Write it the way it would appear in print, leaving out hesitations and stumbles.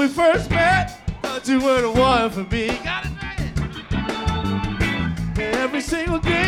we first met, thought you were the one for me. Got it right. Every single day